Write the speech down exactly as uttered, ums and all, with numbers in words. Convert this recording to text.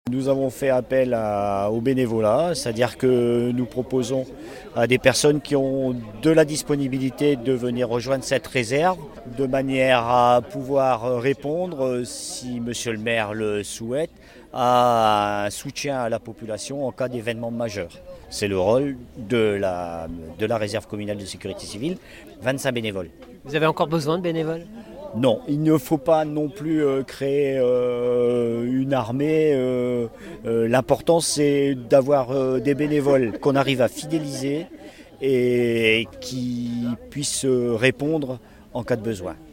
Nous avons fait appel à- au bénévolat, c'est-à-dire que nous proposons à des personnes qui ont de la disponibilité de venir rejoindre cette réserve, de manière à pouvoir répondre, si monsieur le maire le souhaite, à un soutien à la population en cas d'événement majeur. C'est le rôle de la, de la réserve communale de sécurité civile, vingt-cinq bénévoles. Vous avez encore besoin de bénévoles ? Non, il ne faut pas non plus euh, créer euh, une armée. Euh, euh, l'important, c'est d'avoir euh, des bénévoles qu'on arrive à fidéliser et qui puissent euh, répondre en cas de besoin.